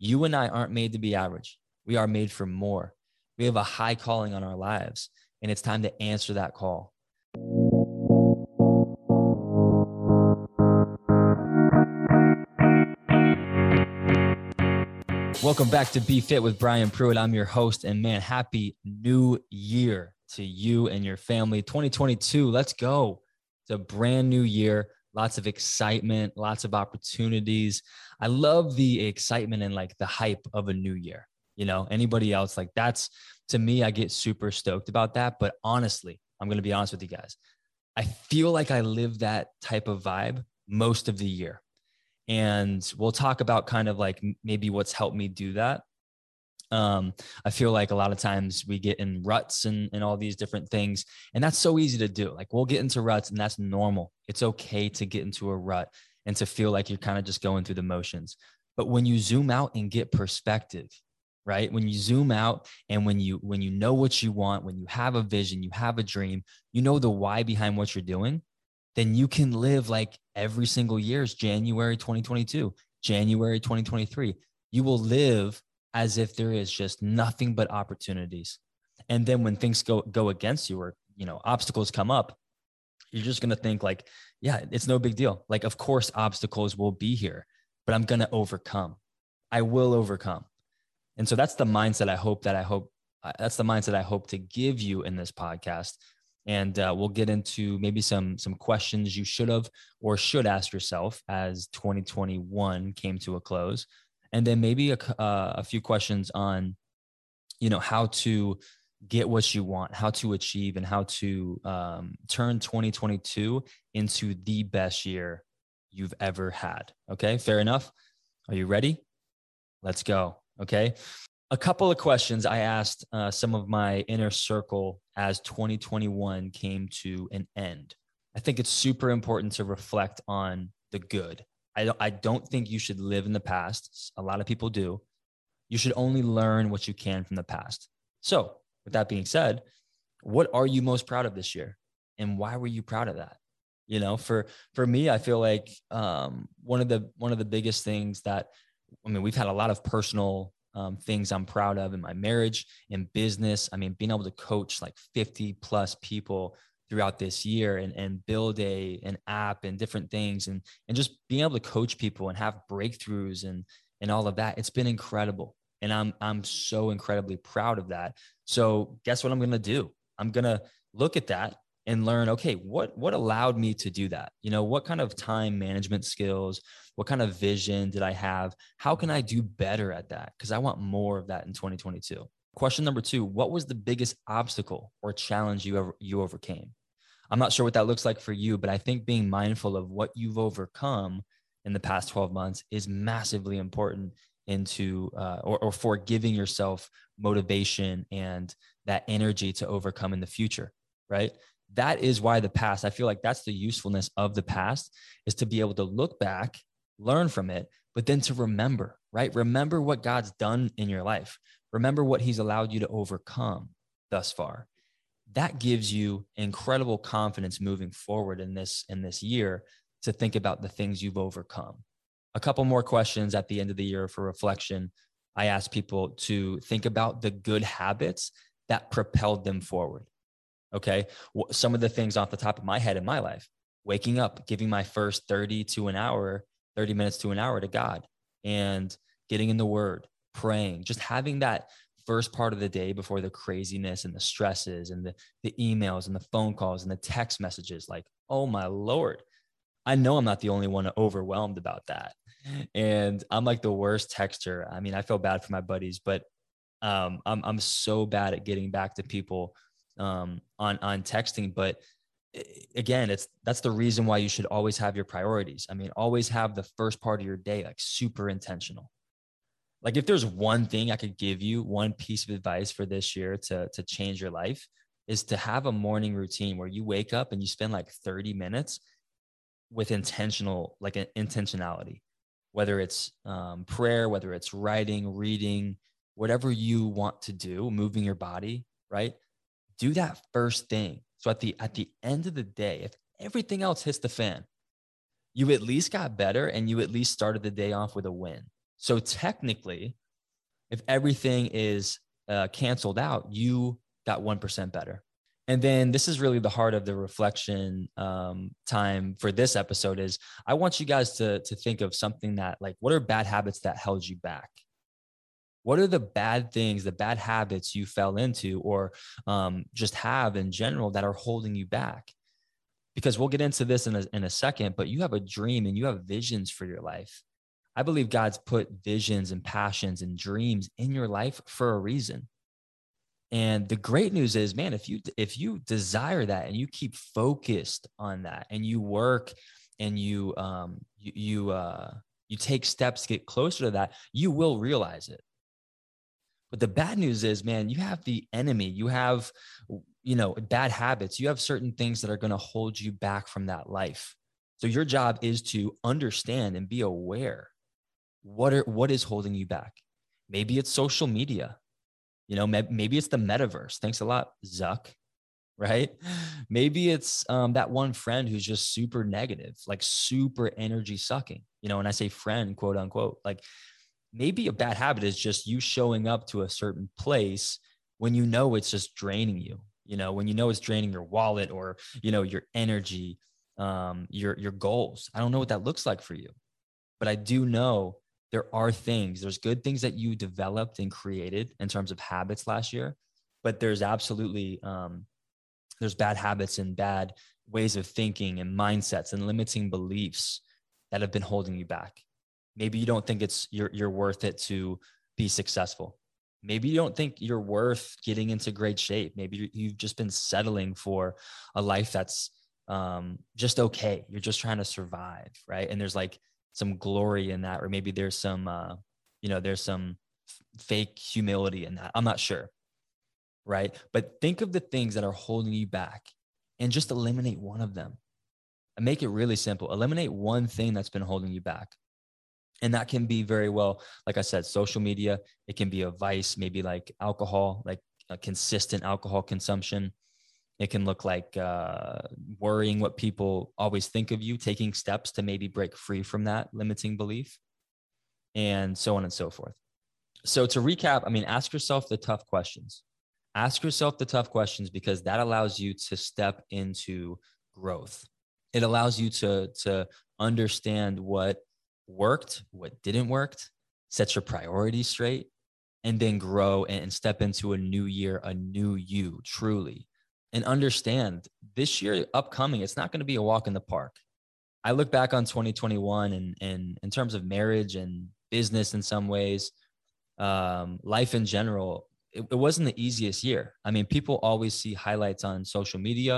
You and I aren't made to be average. We are made for more. We have a high calling on our lives, and it's time to answer that call. Welcome back to Be Fit with Brian Pruitt. I'm your host, and man, happy new year to you and your family. 2022, let's go. It's a brand new year, lots of excitement, lots of opportunities. I love the excitement and like the hype of a new year. You know, anybody else, like that's, to me, I get super stoked about that. But honestly, I'm going to be honest with you guys. I feel like I live that type of vibe most of the year. And we'll talk about kind of like maybe what's helped me do that. I feel like a lot of times we get in ruts and all these different things, and that's so easy to do. Like we'll get into ruts, and that's normal. It's okay to get into a rut and to feel like you're kind of just going through the motions. But when you zoom out and get perspective, right? When you zoom out and when you know what you want, when you have a vision, you have a dream, you know the why behind what you're doing, then you can live like every single year's January 2022, January 2023. You will live as if there is just nothing but opportunities. And then when things go against you, or, you know, obstacles come up, you're just going to think like, yeah, it's no big deal. Like, of course, obstacles will be here, but I'm going to overcome. I will overcome. And so that's the mindset that's the mindset I hope to give you in this podcast. And we'll get into maybe some questions you should have or should ask yourself as 2021 came to a close. And then maybe a few questions on, you know, how to get what you want, how to achieve, and how to turn 2022 into the best year you've ever had. Okay, fair enough. Are you ready? Let's go. Okay. A couple of questions I asked some of my inner circle as 2021 came to an end. I think it's super important to reflect on the good. I don't think you should live in the past. A lot of people do. You should only learn what you can from the past. So with that being said, what are you most proud of this year? And why were you proud of that? You know, for me, I feel like one of the biggest things that, I mean, we've had a lot of personal things I'm proud of in my marriage, in business. I mean, being able to coach like 50 plus people throughout this year and build an app and different things and just being able to coach people and have breakthroughs and all of that. It's been incredible. And I'm so incredibly proud of that. So guess what I'm going to do? I'm going to look at that and learn, okay, what allowed me to do that? You know, what kind of time management skills, what kind of vision did I have? How can I do better at that? Because I want more of that in 2022. Question number 2, what was the biggest obstacle or challenge you overcame? I'm not sure what that looks like for you, but I think being mindful of what you've overcome in the past 12 months is massively important into or for giving yourself motivation and that energy to overcome in the future, right? That is why the past, I feel like that's the usefulness of the past, is to be able to look back, learn from it, but then to remember, right? Remember what God's done in your life. Remember what he's allowed you to overcome thus far. That gives you incredible confidence moving forward in this year to think about the things you've overcome. A couple more questions at the end of the year for reflection. I asked people to think about the good habits that propelled them forward. Okay. Some of the things off the top of my head in my life: waking up, giving my first 30 minutes to an hour to God, and getting in the word, praying, just having that first part of the day before the craziness and the stresses and the emails and the phone calls and the text messages. Like, oh my Lord, I know I'm not the only one overwhelmed about that. And I'm like the worst texter. I mean, I feel bad for my buddies, but I'm so bad at getting back to people on texting. But again, that's the reason why you should always have your priorities. I mean, always have the first part of your day like super intentional. Like if there's one thing I could give you, one piece of advice for this year to change your life, is to have a morning routine where you wake up and you spend like 30 minutes with intentionality, whether it's prayer, whether it's writing, reading, whatever you want to do, moving your body, right? Do that first thing. So at the end of the day, if everything else hits the fan, you at least got better and you at least started the day off with a win. So technically, if everything is canceled out, you got 1% better. And then this is really the heart of the reflection time for this episode is I want you guys to think of something that, like, what are bad habits that held you back? What are the bad things, the bad habits you fell into or just have in general that are holding you back? Because we'll get into this in a second, but you have a dream and you have visions for your life. I believe God's put visions and passions and dreams in your life for a reason. And the great news is, man, if you desire that and you keep focused on that and you work and you take steps to get closer to that, you will realize it. But the bad news is, man, you have the enemy, you have, bad habits, you have certain things that are going to hold you back from that life. So your job is to understand and be aware what is holding you back. Maybe it's social media, maybe it's the metaverse. Thanks a lot, Zuck. Right? Maybe it's that one friend who's just super negative, like super energy sucking, and I say friend, quote unquote, like maybe a bad habit is just you showing up to a certain place when it's just draining you, when it's draining your wallet or, your energy, your goals. I don't know what that looks like for you, but I do know there's good things that you developed and created in terms of habits last year, but there's absolutely, there's bad habits and bad ways of thinking and mindsets and limiting beliefs that have been holding you back. Maybe you don't think you're worth it to be successful. Maybe you don't think you're worth getting into great shape. Maybe you've just been settling for a life that's just okay. You're just trying to survive, right? And there's like some glory in that, or maybe there's some, there's some fake humility in that. I'm not sure, right? But think of the things that are holding you back and just eliminate one of them. And make it really simple. Eliminate one thing that's been holding you back. And that can be very well, like I said, social media. It can be a vice, maybe like alcohol, like a consistent alcohol consumption. It can look like worrying what people always think of you, taking steps to maybe break free from that limiting belief, and so on and so forth. So to recap, ask yourself the tough questions. Ask yourself the tough questions because that allows you to step into growth. It allows you to understand what worked, what didn't work, set your priorities straight, and then grow and step into a new year, a new you, truly. And understand this year upcoming, it's not going to be a walk in the park. I look back on 2021 and in terms of marriage and business in some ways, life in general, it wasn't the easiest year. People always see highlights on social media.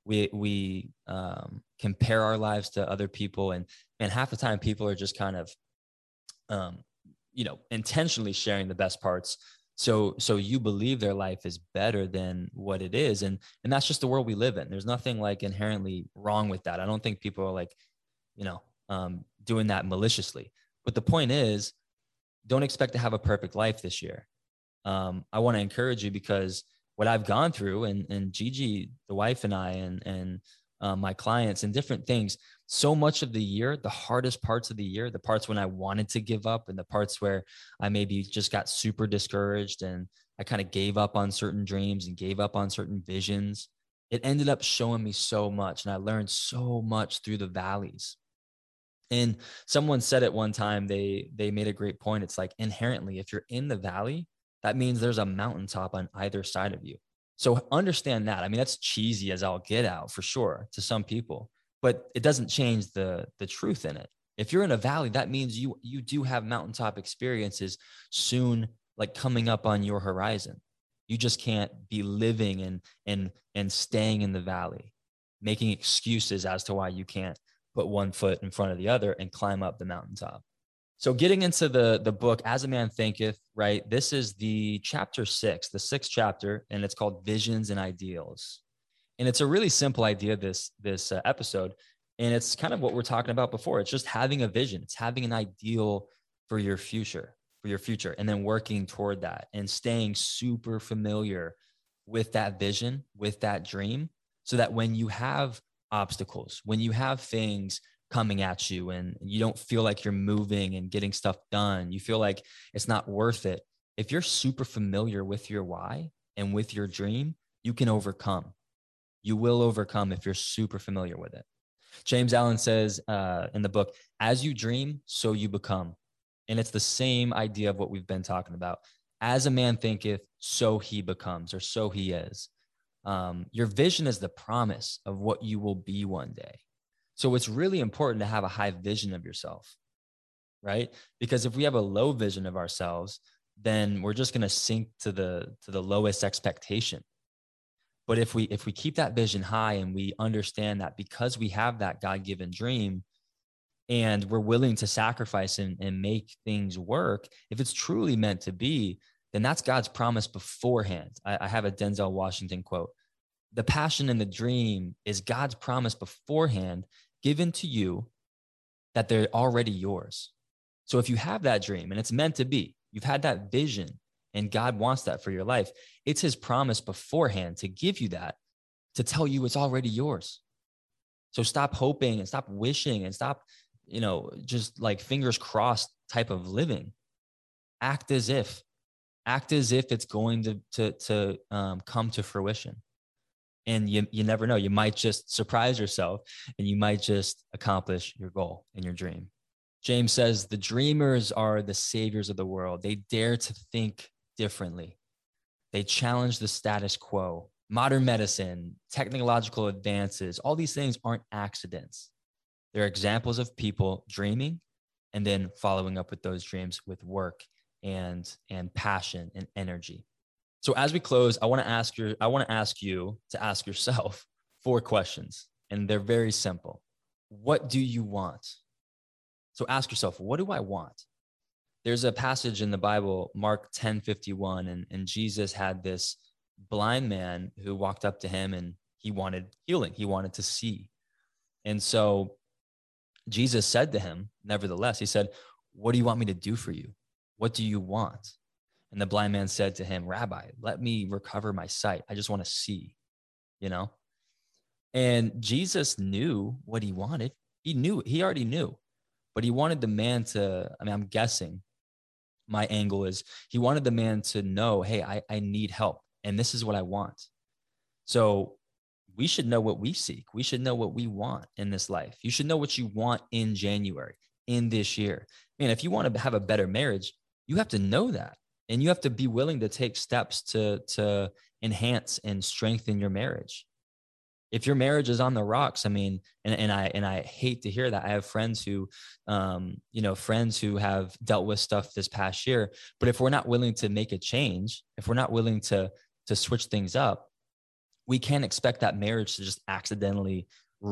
We compare our lives to other people, and half the time people are just kind of, intentionally sharing the best parts. So you believe their life is better than what it is. And that's just the world we live in. There's nothing like inherently wrong with that. I don't think people are like, doing that maliciously. But the point is, don't expect to have a perfect life this year. I want to encourage you because what I've gone through and Gigi, the wife, and I, and my clients and different things, so much of the year, the hardest parts of the year, the parts when I wanted to give up and the parts where I maybe just got super discouraged and I kind of gave up on certain dreams and gave up on certain visions, it ended up showing me so much. And I learned so much through the valleys. And someone said it one time, they made a great point. It's like inherently, if you're in the valley, that means there's a mountaintop on either side of you. So understand that. That's cheesy as I'll get out for sure to some people, but it doesn't change the truth in it. If you're in a valley, that means you do have mountaintop experiences soon, like coming up on your horizon. You just can't be living and staying in the valley, making excuses as to why you can't put one foot in front of the other and climb up the mountaintop. So getting into the book, As a Man Thinketh, right? This is the chapter 6, the 6th chapter, and it's called Visions and Ideals. And it's a really simple idea, this episode. And it's kind of what we're talking about before. It's just having a vision. It's having an ideal for your future, and then working toward that and staying super familiar with that vision, with that dream, so that when you have obstacles, when you have things coming at you and you don't feel like you're moving and getting stuff done, you feel like it's not worth it. If you're super familiar with your why and with your dream, you can overcome. You will overcome if you're super familiar with it. James Allen says in the book, as you dream, so you become. And it's the same idea of what we've been talking about. As a man thinketh, so he becomes, or so he is. Your vision is the promise of what you will be one day. So it's really important to have a high vision of yourself, right? Because if we have a low vision of ourselves, then we're just going to sink to the lowest expectation. But if we keep that vision high and we understand that because we have that God-given dream and we're willing to sacrifice and make things work, if it's truly meant to be, then that's God's promise beforehand. I have a Denzel Washington quote. The passion and the dream is God's promise beforehand given to you that they're already yours. So if you have that dream and it's meant to be, you've had that vision and God wants that for your life, it's his promise beforehand to give you that, to tell you it's already yours. So stop hoping and stop wishing and stop, just like fingers crossed type of living. Act as if it's going to come to fruition. And you never know. You might just surprise yourself and you might just accomplish your goal and your dream. James says the dreamers are the saviors of the world. They dare to think differently. They challenge the status quo. Modern medicine, technological advances, all these things aren't accidents. They're examples of people dreaming and then following up with those dreams with work and passion and energy. So as we close, I want to ask you to ask yourself 4 questions, and they're very simple. What do you want? So ask yourself, what do I want? There's a passage in the Bible, Mark 10:51, and Jesus had this blind man who walked up to him and he wanted healing. He wanted to see. And so Jesus said to him, nevertheless, he said, what do you want me to do for you? What do you want? And the blind man said to him, Rabbi, let me recover my sight. I just want to see, And Jesus knew what he wanted. He already knew, but he wanted the man I'm guessing my angle is he wanted the man to know, hey, I need help. And this is what I want. So we should know what we seek. We should know what we want in this life. You should know what you want in January, in this year. Man, if you want to have a better marriage, you have to know that. And you have to be willing to take steps to enhance and strengthen your marriage. If your marriage is on the rocks, and I hate to hear that. I have friends who, friends who have dealt with stuff this past year. But if we're not willing to make a change, if we're not willing to switch things up, we can't expect that marriage to just accidentally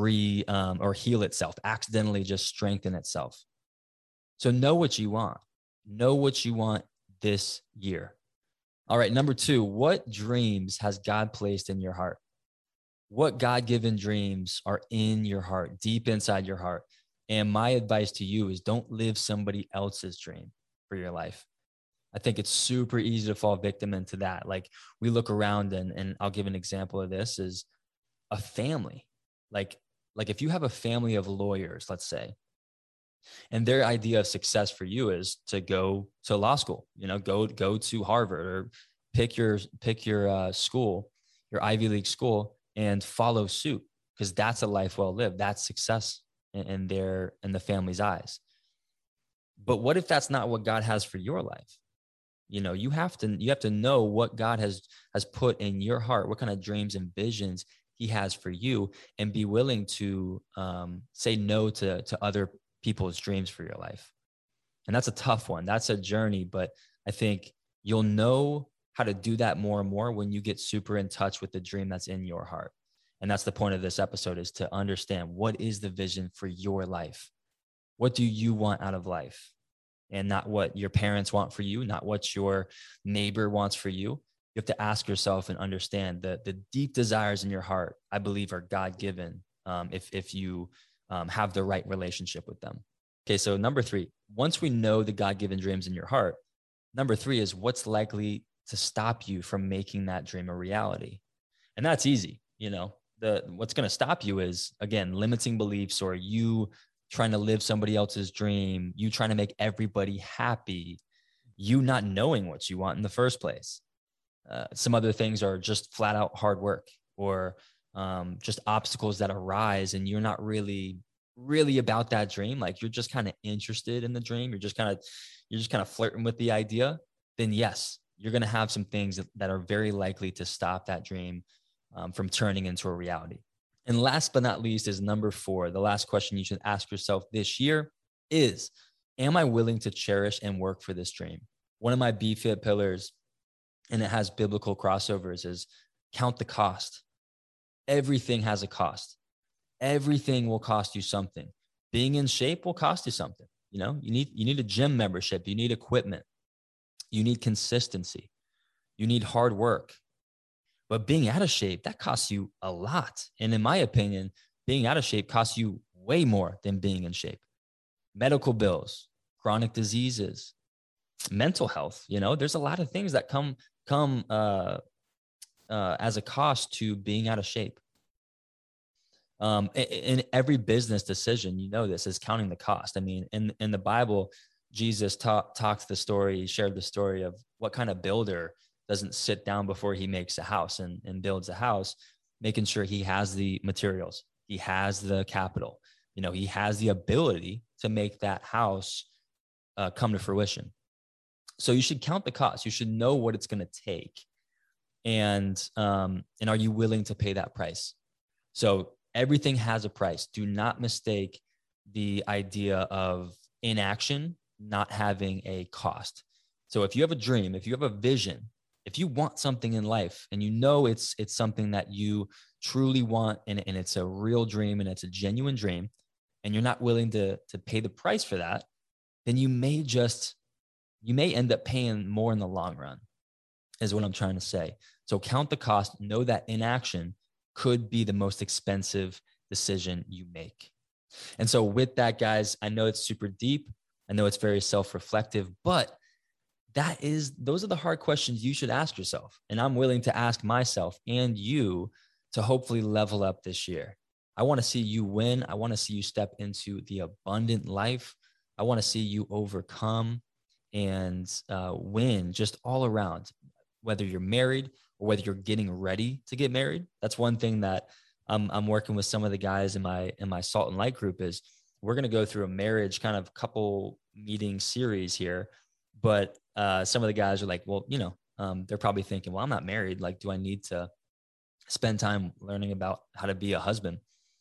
or heal itself, accidentally just strengthen itself. So know what you want. Know what you want this year. All right. Number 2, what dreams has God placed in your heart? What God-given dreams are in your heart, deep inside your heart? And my advice to you is don't live somebody else's dream for your life. I think it's super easy to fall victim into that. Like we look around and I'll give an example of this is a family. Like if you have a family of lawyers, let's say, and their idea of success for you is to go to law school, go to Harvard or pick your school, your Ivy League school, and follow suit because that's a life well lived. That's success in the family's eyes. But what if that's not what God has for your life? You have to know what God has put in your heart, what kind of dreams and visions he has for you, and be willing to say no to other people's dreams for your life. And that's a tough one. That's a journey, but I think you'll know how to do that more and more when you get super in touch with the dream that's in your heart. And that's the point of this episode, is to understand what is the vision for your life. What do you want out of life? And not what your parents want for you, not what your neighbor wants for you. You have to ask yourself and understand that the deep desires in your heart, I believe, are God-given if you have the right relationship with them. Okay, so number 3, once we know the God-given dreams in your heart, number 3 is what's likely to stop you from making that dream a reality. And that's easy. What's going to stop you is, again, limiting beliefs or you trying to live somebody else's dream, you trying to make everybody happy, you not knowing what you want in the first place. Some other things are just flat out hard work, or just obstacles that arise and you're not really about that dream. Like you're just kind of interested in the dream. You're just kind of flirting with the idea. Then yes, you're going to have some things that are very likely to stop that dream from turning into a reality. And last but not least is number 4. The last question you should ask yourself this year is, am I willing to cherish and work for this dream? One of my BFit pillars, and it has biblical crossovers, is count the cost. Everything has a cost. Everything will cost you something. Being in shape will cost you something. You need a gym membership. You need equipment. You need consistency. You need hard work. But being out of shape, that costs you a lot. And in my opinion, being out of shape costs you way more than being in shape. Medical bills, chronic diseases, mental health, there's a lot of things that come as a cost to being out of shape. In every business decision, this is counting the cost. I mean, in the Bible, Jesus shared the story of what kind of builder doesn't sit down before he makes a house and builds a house, making sure he has the materials, he has the capital, he has the ability to make that house come to fruition. So you should count the cost. You should know what it's going to take. And are you willing to pay that price? So everything has a price. Do not mistake the idea of inaction not having a cost. So if you have a dream, if you have a vision, if you want something in life and it's something that you truly want and it's a real dream and it's a genuine dream and you're not willing to pay the price for that, then you may end up paying more in the long run, is what I'm trying to say. So count the cost, know that inaction could be the most expensive decision you make. And so with that, guys, I know it's super deep. I know it's very self-reflective, but those are the hard questions you should ask yourself. And I'm willing to ask myself and you to hopefully level up this year. I want to see you win. I want to see you step into the abundant life. I want to see you overcome and win just all around, whether you're married or whether you're getting ready to get married. That's one thing that I'm working with some of the guys in my Salt and Light group is we're going to go through a marriage kind of couple meeting series here. But some of the guys are like, well, they're probably thinking, well, I'm not married. Like, do I need to spend time learning about how to be a husband,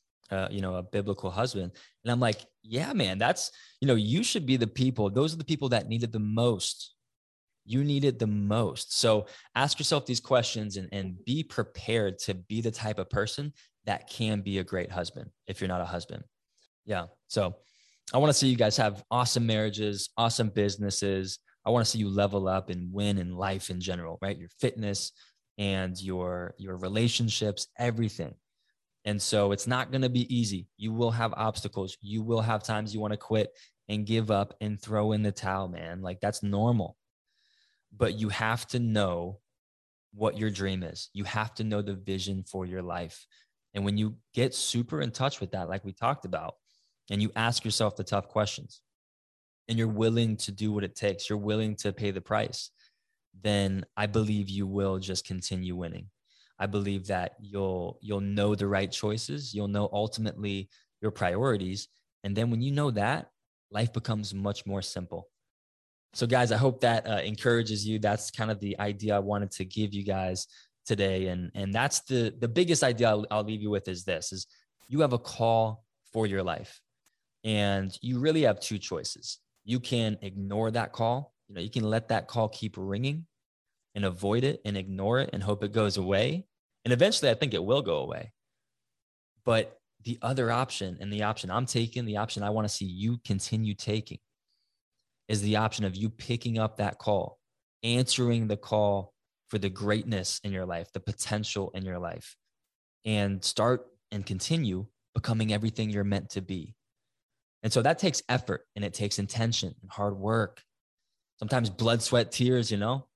a biblical husband? And I'm like, yeah, man, that's, you should be the people. Those are the people that need it the most. You need it the most. So ask yourself these questions and be prepared to be the type of person that can be a great husband if you're not a husband. Yeah. So I want to see you guys have awesome marriages, awesome businesses. I want to see you level up and win in life in general, right? Your fitness and your relationships, everything. And so it's not going to be easy. You will have obstacles. You will have times you want to quit and give up and throw in the towel, man. Like that's normal. But you have to know what your dream is. You have to know the vision for your life. And when you get super in touch with that, like we talked about, and you ask yourself the tough questions and you're willing to do what it takes, you're willing to pay the price, then I believe you will just continue winning. I believe that you'll know the right choices. You'll know ultimately your priorities. And then when you know that, life becomes much more simple. So guys, I hope that encourages you. That's kind of the idea I wanted to give you guys today. And that's the biggest idea I'll leave you with is this, is you have a call for your life. And you really have two choices. You can ignore that call. You can let that call keep ringing and avoid it and ignore it and hope it goes away. And eventually I think it will go away. But the other option, and the option I'm taking, the option I want to see you continue taking, is the option of you picking up that call, answering the call for the greatness in your life, the potential in your life, and start and continue becoming everything you're meant to be. And so that takes effort and it takes intention and hard work, sometimes blood, sweat, tears,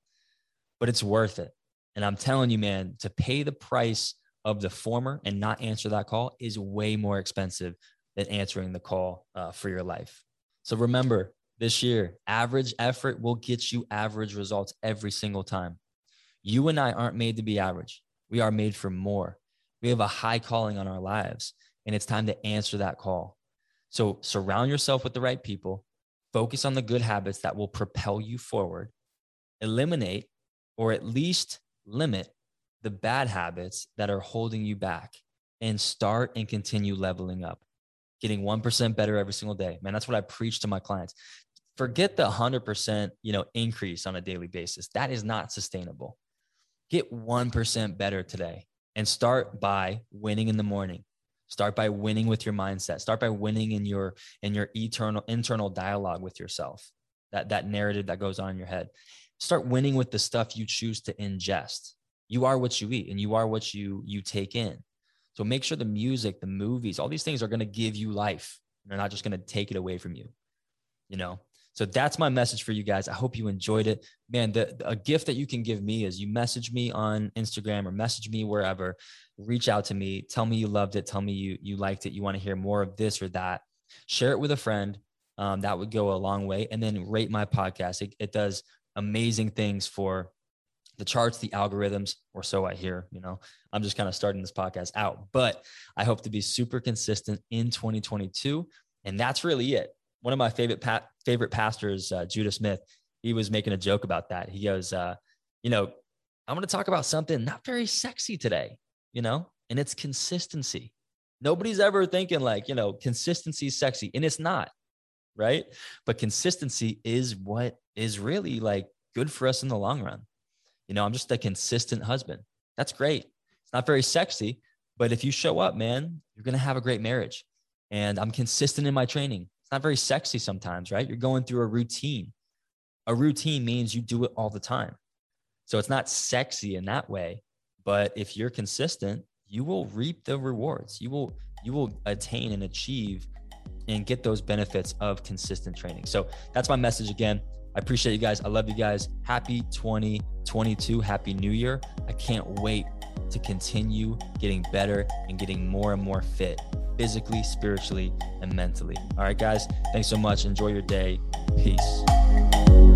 but it's worth it. And I'm telling you, man, to pay the price of the former and not answer that call is way more expensive than answering the call for your life. So remember, this year, average effort will get you average results every single time. You and I aren't made to be average. We are made for more. We have a high calling on our lives, and it's time to answer that call. So surround yourself with the right people, focus on the good habits that will propel you forward, eliminate or at least limit the bad habits that are holding you back, and start and continue leveling up, getting 1% better every single day. Man, that's what I preach to my clients. Forget the 100%, increase on a daily basis. That is not sustainable. Get 1% better today and start by winning in the morning. Start by winning with your mindset. Start by winning in your internal dialogue with yourself, that narrative that goes on in your head. Start winning with the stuff you choose to ingest. You are what you eat, and you are what you take in. So make sure the music, the movies, all these things are going to give you life. They're not just going to take it away from you, So that's my message for you guys. I hope you enjoyed it. Man, a gift that you can give me is you message me on Instagram or message me wherever. Reach out to me. Tell me you loved it. Tell me you liked it. You want to hear more of this or that. Share it with a friend. That would go a long way. And then rate my podcast. It does amazing things for the charts, the algorithms, or so I hear. I'm just kind of starting this podcast out, but I hope to be super consistent in 2022. And that's really it. One of my favorite pastors, Judah Smith, he was making a joke about that. He goes, I'm going to talk about something not very sexy today, and it's consistency. Nobody's ever thinking like, consistency is sexy, and it's not, right? But consistency is what is really like good for us in the long run. I'm just a consistent husband. That's great. It's not very sexy, but if you show up, man, you're going to have a great marriage. And I'm consistent in my training. It's not very sexy sometimes, right? You're going through a routine. A routine means you do it all the time. So it's not sexy in that way, but if you're consistent, you will reap the rewards. You will attain and achieve and get those benefits of consistent training. So that's my message again. I appreciate you guys. I love you guys. Happy 2022. Happy New Year. I can't wait to continue getting better and getting more and more fit physically, spiritually, and mentally. All right, guys. Thanks so much. Enjoy your day. Peace.